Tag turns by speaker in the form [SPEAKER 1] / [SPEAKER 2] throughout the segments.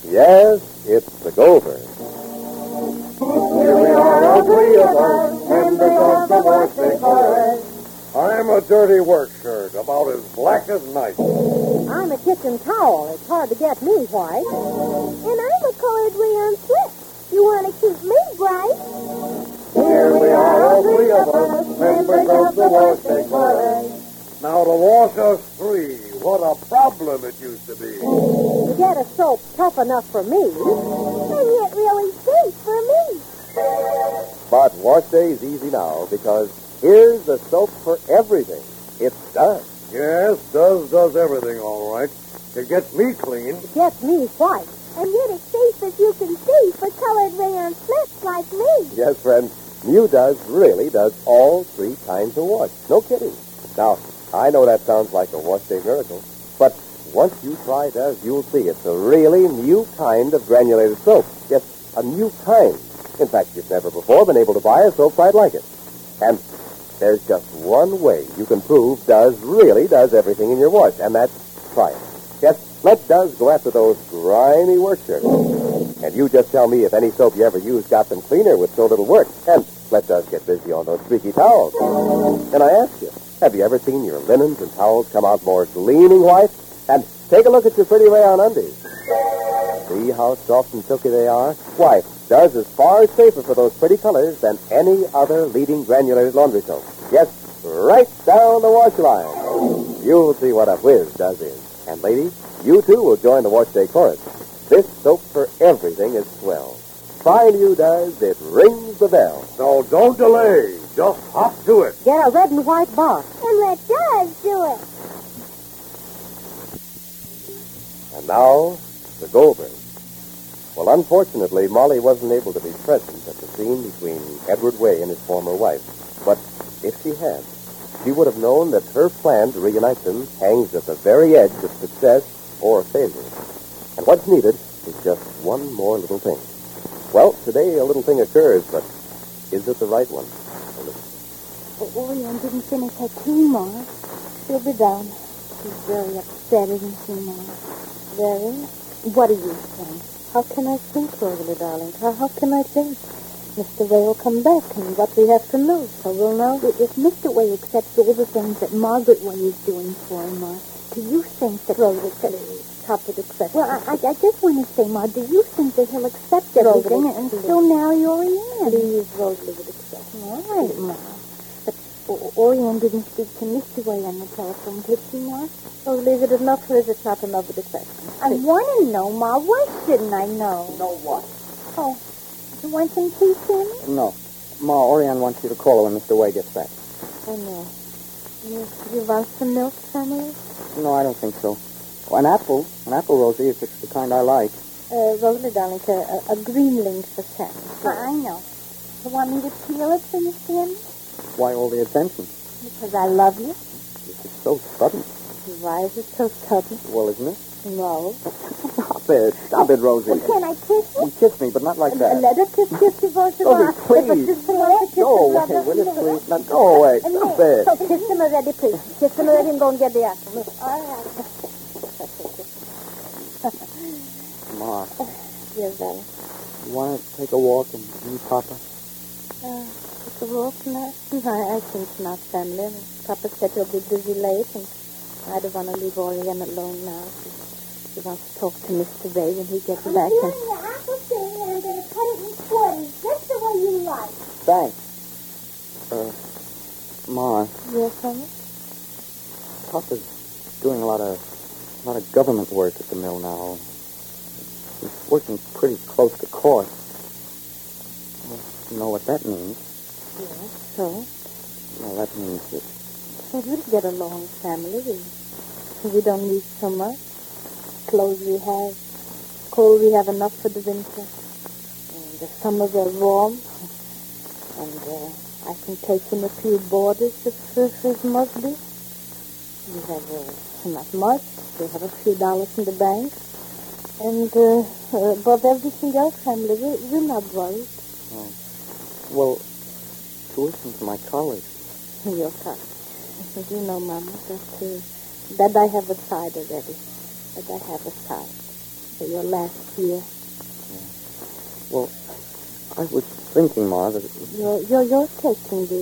[SPEAKER 1] Yes, it's the Goldberg.
[SPEAKER 2] Here we are, all three of us, members of the Wash Chorus.
[SPEAKER 3] I'm a dirty work shirt, about as black as night.
[SPEAKER 4] I'm a kitchen towel. It's hard to get me white.
[SPEAKER 5] And I'm a colored rayon slip. You want to keep me bright?
[SPEAKER 2] Here we are, all three of us, members of the Wash Chorus.
[SPEAKER 3] Now, to wash us three, what a problem it used to be.
[SPEAKER 4] To get a soap tough enough for me.
[SPEAKER 5] And yet really safe for me.
[SPEAKER 1] But wash day is easy now because here's the soap for everything. It's Duz.
[SPEAKER 3] Yes, does everything all right. It gets me clean.
[SPEAKER 4] It gets me white.
[SPEAKER 5] And yet it's safe as you can see for colored rayon slips like me.
[SPEAKER 1] Yes, friends, new Duz really does all three kinds of wash. No kidding. Now, I know that sounds like a wash day miracle, but once you try Duz, you'll see it's a really new kind of granulated soap. Yes, a new kind. In fact, you've never before been able to buy a soap quite like it. And there's just one way you can prove Duz really does everything in your wash, and that's try it. Yes, let Duz go after those grimy work shirts. And you just tell me if any soap you ever used got them cleaner with so little work. And let Duz get busy on those streaky towels. And I ask you, have you ever seen your linens and towels come out more gleaming white? And take a look at your pretty rayon undies. See how soft and silky they are? Why, Duz is far safer for those pretty colors than any other leading granulated laundry soap. Yes, right down the wash line. You'll see what a whiz Duz is. And ladies, you too will join the Wash Day Chorus. This soap for everything is swell. Try new Duz, it rings the bell.
[SPEAKER 3] So don't delay. Just hop to it.
[SPEAKER 4] Get a red and white box.
[SPEAKER 5] And let Duz do it.
[SPEAKER 1] And now, the Goldberg. Well, unfortunately, Molly wasn't able to be present at the scene between Edward Way and his former wife. But if she had, she would have known that her plan to reunite them hangs at the very edge of success or failure. And what's needed is just one more little thing. Well, today a little thing occurs, but is it the right one?
[SPEAKER 6] Orion didn't finish her tea, Ma. She'll be down. She's very upset, isn't she, Ma? Very? What do you think? How can I think, Rosalie, darling? How can I think? Mr. Way will come back, and what we have to know, so we'll know. If Mr. Way accepts all the things that Margaret Way is doing for him, Ma, do you think that Rosalie could top it accept? Well, I just want to say, Ma, do you think that he'll accept everything and still marry Orion? Please, Rosalie would accept. All right, Ma. But Orion didn't speak to Mr. Way on the telephone, did she, Ma? Rosalie, is it enough or is it not enough of a question? I want to know, Ma. Why shouldn't I know?
[SPEAKER 7] Know what?
[SPEAKER 6] Oh. You want some tea, Sammy?
[SPEAKER 7] No. Ma, Orion wants you to call her when Mr. Way gets back.
[SPEAKER 6] Oh, no. You want some milk, Sammy?
[SPEAKER 7] No, I don't think so. Oh, an apple, Rosie, if it's the kind I like.
[SPEAKER 6] Rosalie, darling, a green link for Sammy. I know. You want me to peel it for you, Sammy?
[SPEAKER 7] Why all the attention?
[SPEAKER 6] Because I love you.
[SPEAKER 7] This is so sudden.
[SPEAKER 6] Why is it so sudden?
[SPEAKER 7] Well, isn't it?
[SPEAKER 6] No.
[SPEAKER 7] Stop it, Rosie.
[SPEAKER 6] Well, can I kiss you?
[SPEAKER 7] Kiss me, but not like that.
[SPEAKER 6] Let her kiss you, Rosie.
[SPEAKER 7] Rosie, please. Go away, will you, please? Now, go away. Stop it.
[SPEAKER 6] So kiss him already, please. Kiss him already and go and get the apple. All right.
[SPEAKER 7] Ma,
[SPEAKER 6] Yes, darling.
[SPEAKER 7] you want to take a walk and meet Papa?
[SPEAKER 6] Take a walk now? I think not, family. Papa said he'll be busy late, and I don't want to leave Orion alone now. He wants to talk to Mr. Ray when he gets back.
[SPEAKER 5] I'm doing the apple thing, and I'm going to cut it in quarters, just the way you like.
[SPEAKER 7] Thanks. Ma,
[SPEAKER 6] Yes, honey?
[SPEAKER 7] Papa's doing a lot of government work at the mill now. He's working pretty close to court. Well, you know what that means?
[SPEAKER 6] Yes, so?
[SPEAKER 7] Well, that means that...
[SPEAKER 6] So we'll get along, family. We don't need so much. Clothes we have. Coal we have enough for the winter. And the summers are warm. And I can take in a few boarders if must be. We have not much. We have a few dollars in the bank. And above everything else, family, we're not worried.
[SPEAKER 7] Oh. Well, tuition for my college.
[SPEAKER 6] Your college. You know, Mama, that I have aside already. That I have aside. for your last year.
[SPEAKER 7] Well, I was thinking, Ma, that...
[SPEAKER 6] You're taking the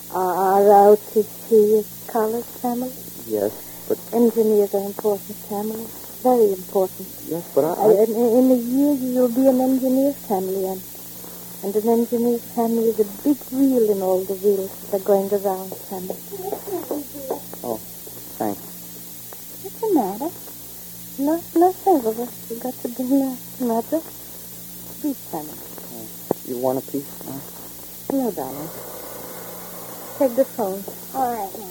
[SPEAKER 6] ROTC college family?
[SPEAKER 7] Yes, but...
[SPEAKER 6] Engineers are important family. Very important.
[SPEAKER 7] Yes, but
[SPEAKER 6] In a year, you'll be an engineer's family, and an engineer's family is a big wheel in all the wheels that are going around, family.
[SPEAKER 7] Oh, thanks.
[SPEAKER 6] What's the matter? Nothing. You got to be matter. Please, family.
[SPEAKER 7] You want a piece, Ma?
[SPEAKER 6] No, darling. Take the phone.
[SPEAKER 5] All right, now.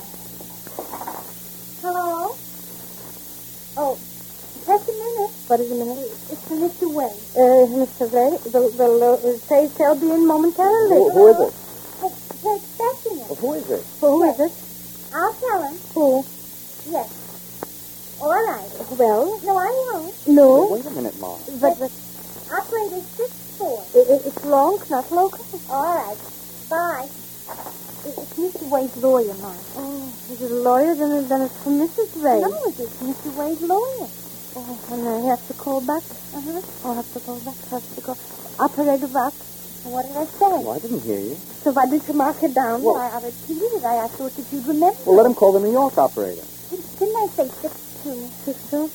[SPEAKER 5] Hello? Oh, just a minute.
[SPEAKER 6] What is a minute?
[SPEAKER 5] It's for Mr. Wade.
[SPEAKER 6] Mr. Ray, say shall be in momentarily.
[SPEAKER 1] Who is it?
[SPEAKER 5] They're expecting it.
[SPEAKER 1] Who is it?
[SPEAKER 6] Who is it?
[SPEAKER 5] I'll tell him.
[SPEAKER 6] Who?
[SPEAKER 5] Yes. All right.
[SPEAKER 6] Well,
[SPEAKER 5] No, I won't.
[SPEAKER 6] no.
[SPEAKER 7] Wait a minute, Ma.
[SPEAKER 6] But
[SPEAKER 5] Operator 6-4.
[SPEAKER 6] it's long, not local.
[SPEAKER 5] All right. Bye.
[SPEAKER 6] It's Mr. Wade's lawyer, Mom. Oh, is it a lawyer? Then it's for Mrs. Ray.
[SPEAKER 5] No, it's Mr. Wade's lawyer.
[SPEAKER 6] Oh, and I have to call back? I'll have to call back. Operator back.
[SPEAKER 5] What did I say?
[SPEAKER 7] Oh, I didn't hear you.
[SPEAKER 6] So why did you mark it down?
[SPEAKER 5] Well, I repeated it. I thought that you'd remember.
[SPEAKER 7] Well, let him call the New York operator.
[SPEAKER 5] Didn't I say 6-2?
[SPEAKER 6] 6-2?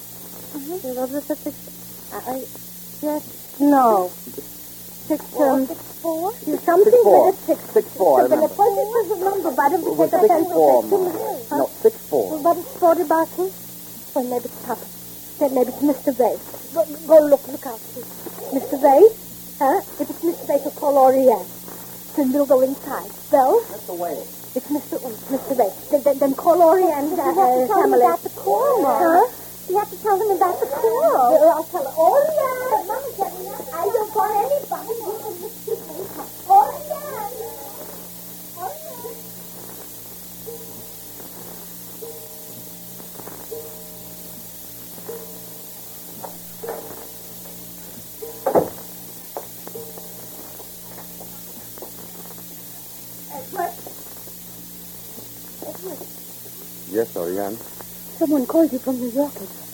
[SPEAKER 6] Yes. No. 6
[SPEAKER 5] 4-6-4?
[SPEAKER 6] something
[SPEAKER 7] 6-4.
[SPEAKER 6] with a 6.
[SPEAKER 7] 6-4, I
[SPEAKER 5] But
[SPEAKER 7] remember.
[SPEAKER 5] it was a number, but it
[SPEAKER 7] It was
[SPEAKER 5] was
[SPEAKER 7] 6-4, Ma. No, 6-4.
[SPEAKER 6] Well, what is 40 Barton? Well, maybe it's Papa. Then maybe it's Mr. Ray. Go look out, please. Mr. Ray? Huh? If it's Mr. Ray, so call Oriane. Then we'll go inside. Well?
[SPEAKER 7] Mr. Wade.
[SPEAKER 6] It's Mr. Ray. Then call Oriane.
[SPEAKER 5] You have to tell him about the call, Mom.
[SPEAKER 6] Huh?
[SPEAKER 5] You have to tell him about the call.
[SPEAKER 6] I'll tell her.
[SPEAKER 5] Oh, yeah. Mama said I don't call anybody. You can just keep me. Oh, yeah. Oh, yeah. Edward.
[SPEAKER 1] Yes, Oriane.
[SPEAKER 6] Someone called you from New York.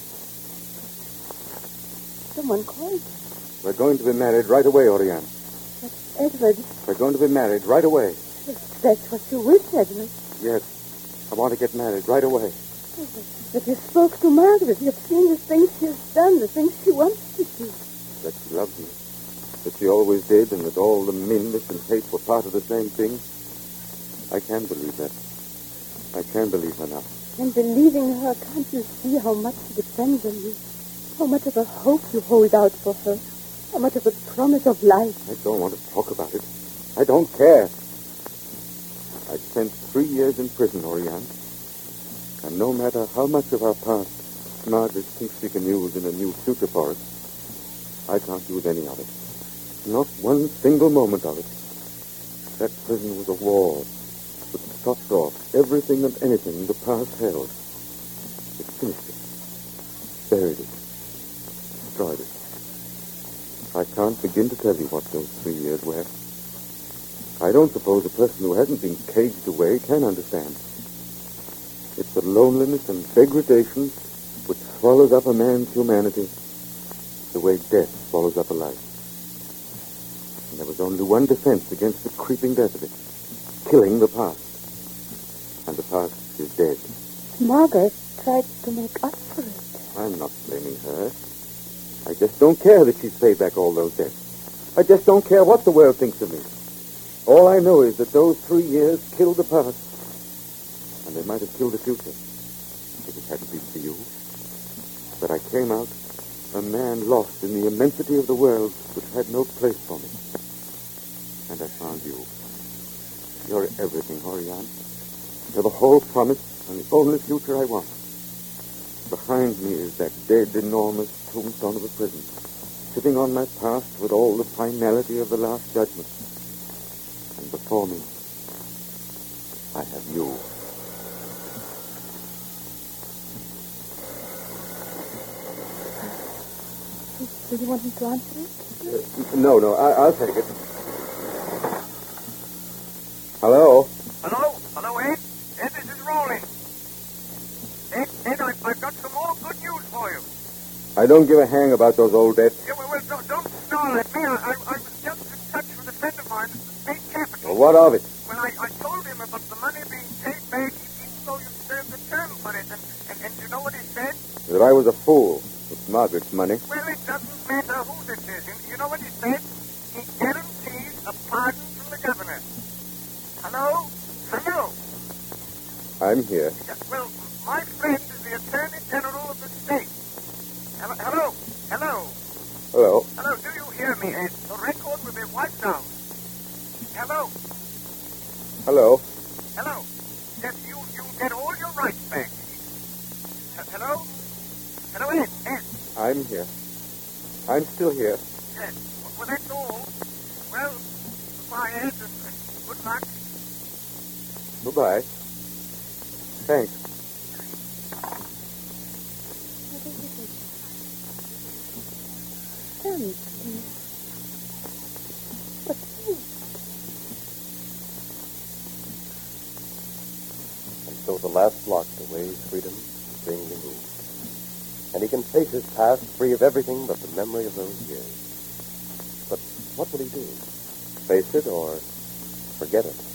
[SPEAKER 6] Someone called you.
[SPEAKER 1] We're going to be married right away, Oriane.
[SPEAKER 6] Edward,
[SPEAKER 1] We're going to be married right away.
[SPEAKER 6] that's what you wish, Edward.
[SPEAKER 1] Yes. I want to get married right away.
[SPEAKER 6] But you spoke to Margaret. You've seen the things she's done, the things she wants to do.
[SPEAKER 1] That she loved me. That she always did, and that all the meanness and hate were part of the same thing. I can believe that. I can believe her now.
[SPEAKER 6] And believing her, can't you see how much she depends on you? How much of a hope you hold out for her? How much of a promise of life?
[SPEAKER 1] I don't want to talk about it. I don't care. I spent 3 years in prison, Oriane. And no matter how much of our past Margaret thinks she can use in a new future for us, I can't use any of it. Not one single moment of it. That prison was a wall that stopped off everything and anything the past held. It finished it. Buried it. Destroyed it. I can't begin to tell you what those 3 years were. I don't suppose a person who hasn't been caged away can understand. It's the loneliness and degradation which swallows up a man's humanity the way death swallows up a life. And there was only one defense against the creeping death of it. Killing the past. And the past is dead.
[SPEAKER 6] Margaret tried to make up for it.
[SPEAKER 1] I'm not blaming her. I just don't care that she's paid back all those debts. I just don't care what the world thinks of me. All I know is that those 3 years killed the past. And they might have killed the future if it hadn't been for you. But I came out a man lost in the immensity of the world which had no place for me. And I found you. You're everything, Oriane. You're the whole promise and the only future I want. Behind me is that dead, enormous tombstone of a prison, sitting on my past with all the finality of the Last Judgment. And before me, I have you.
[SPEAKER 6] Do you want me to answer it?
[SPEAKER 1] No, I'll take it. Hello?
[SPEAKER 3] Hello, Ed? Ed, this is Roland. Ed, I've got some more good news for you.
[SPEAKER 1] I don't give a hang about those old debts.
[SPEAKER 8] Yeah, well, don't snarl at me. I was just in touch with a friend of mine at the state capitol.
[SPEAKER 1] Well, what of it?
[SPEAKER 8] When I told him about the money being paid back, he so you served the term for it. And you know what he said?
[SPEAKER 1] That I was a fool with Margaret's money.
[SPEAKER 8] Well, it doesn't matter who this is. You know what he said? He guarantees a pardon from the governor. Hello? Hello?
[SPEAKER 1] I'm here.
[SPEAKER 8] Yeah, well, my friend is the Attorney General of the state. Hello? Hello?
[SPEAKER 1] Hello.
[SPEAKER 8] Hello, do you hear me? The record will be wiped out. Hello?
[SPEAKER 1] Hello.
[SPEAKER 8] Hello? Yes, you'll get all your rights back. Hello? Hello, Ed?
[SPEAKER 1] I'm here. I'm still here.
[SPEAKER 8] Yes. Well, that's all. Well, goodbye, Ed, and good luck.
[SPEAKER 1] Goodbye. Thanks. And so the last block to Way's freedom is being removed. And he can face his past free of everything but the memory of those years. But what will he do? Face it or forget it?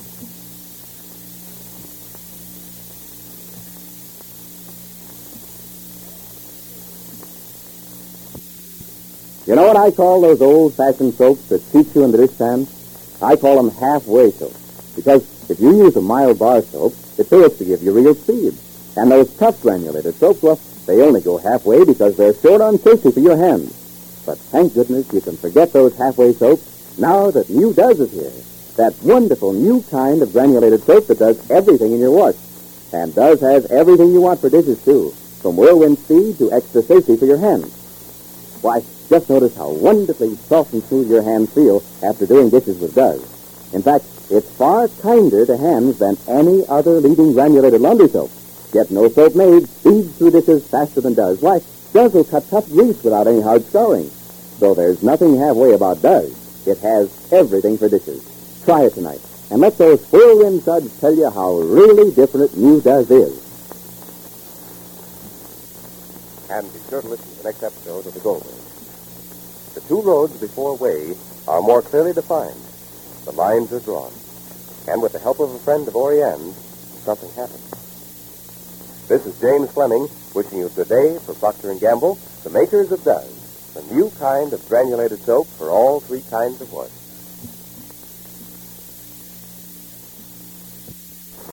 [SPEAKER 7] You know what I call those old-fashioned soaps that teach you in the dishpan? I call them halfway soaps. Because if you use a mild bar soap, it fails to give you real speed. And those tough granulated soaps, well, they only go halfway because they're short on safety for your hands. But thank goodness you can forget those halfway soaps now that New Does is here. That wonderful new kind of granulated soap that does everything in your wash. And Does has everything you want for dishes, too. From whirlwind speed to extra safety for your hands. Why, just notice how wonderfully soft and smooth your hands feel after doing dishes with Does. In fact, it's far kinder to hands than any other leading granulated laundry soap. Yet no soap made speeds through dishes faster than Does. Why, Does will cut tough grease without any hard scouring. So there's nothing halfway about Does. It has everything for dishes. Try it tonight, and let those whirlwind suds tell you how really different New Does is.
[SPEAKER 1] And be sure to listen to the next episode of The Goldbergs. The two roads before Way are more clearly defined. The lines are drawn. And with the help of a friend of Oriane, something happens. This is James Fleming wishing you good day for Procter & Gamble, the makers of Does, the new kind of granulated soap for all three kinds of wash.